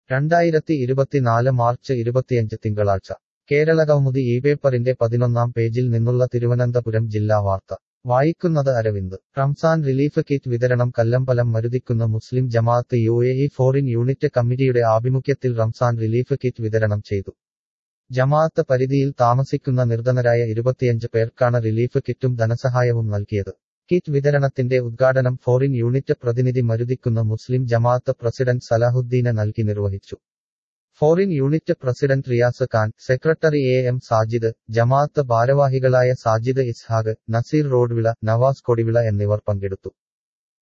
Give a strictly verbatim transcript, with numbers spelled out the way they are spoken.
രണ്ടായിരത്തി ഇരുപത്തിനാല് മാർച്ച് ഇരുപത്തിയഞ്ച് തിങ്കളാഴ്ച കേരളകൗമുദി ഈ പേപ്പറിന്റെ പതിനൊന്നാം പേജിൽ നിന്നുള്ള തിരുവനന്തപുരം ജില്ലാ വാർത്ത വായിക്കുന്നത് അരവിന്ദ്. റംസാൻ റിലീഫ് കിറ്റ് വിതരണം Kallambalam Maruthikkunnu Muslim Jamaat U A E foreign unit കമ്മിറ്റിയുടെ ആഭിമുഖ്യത്തിൽ റംസാൻ റിലീഫ് കിറ്റ് വിതരണം ചെയ്തു. ജമാഅത്ത് പരിധിയിൽ താമസിക്കുന്ന നിർധനരായ ഇരുപത്തിയഞ്ച് പേർക്കാണ് റിലീഫ് കിറ്റും ധനസഹായവും നൽകിയത്. കിറ്റ് വിതരണത്തിന്റെ ഉദ്ഘാടനം ഫോറിൻ യൂണിറ്റ് പ്രതിനിധി മരുതിക്കുന്ന് മുസ്ലിം ജമാഅത്ത് പ്രസിഡന്റ് സലാഹുദ്ദീന് നൽകി നിർവഹിച്ചു. Foreign unit president Riyas Khan, secretary A M Sajid, Jamaat ഭാരവാഹികളായ സാജിദ് ഇസ്ഹാഖ്, നസീർ റോഡ്വിള, നവാസ് കൊടിവിള എന്നിവർ പങ്കെടുത്തു.